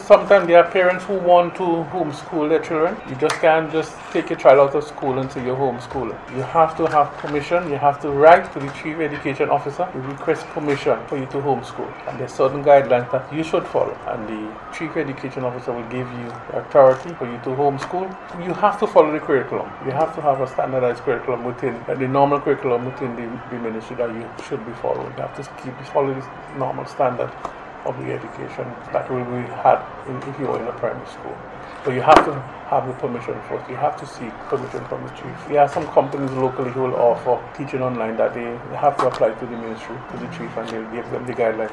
sometimes there are parents who want to homeschool their children. You just can't just take your child out of school and say you're homeschooling. You have to have permission. You have to write to the Chief Education Officer to request permission for you to homeschool. And there's certain guidelines that you should follow. And the Chief Education Officer will give you authority for you to homeschool. You have to follow the curriculum. You have to have a standardized curriculum within the normal curriculum within the ministry that you should be following. You have to follow this normal standard of the education that will be had if you are in a primary school. So you have to have the permission first. You have to seek permission from the chief. There are some companies locally who will offer teaching online that they have to apply to the ministry, to the chief, and they'll give them the guidelines.